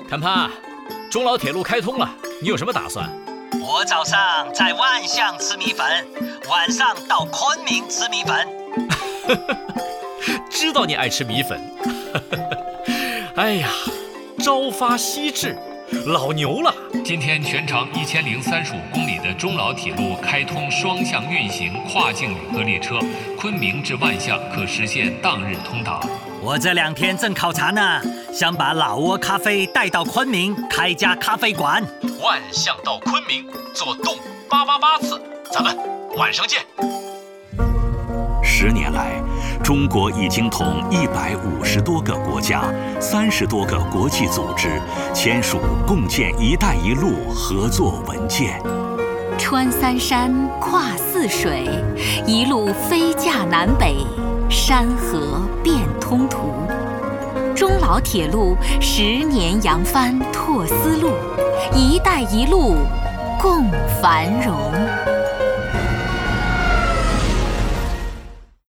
谈判，中老铁路开通了，你有什么打算？ 我早上在万象吃米粉，晚上到昆明吃米粉。 知道你爱吃米粉。哎呀，朝发夕至，老牛了。 今天全长1035公里的中老铁路开通双向运行跨境旅客列车，昆明至万象可实现当日通达。 我这2天正考察呢，想把老挝咖啡带到昆明开家咖啡馆。 万象到昆明坐动888次，咱们晚上见。 10年来，中国已经同150多个国家、30多个国际组织签署共建“一带一路”合作文件。 穿3山，跨4水，一路飞架南北，山河变通途。中老铁路10年扬帆拓丝路，“一带一路”共繁荣。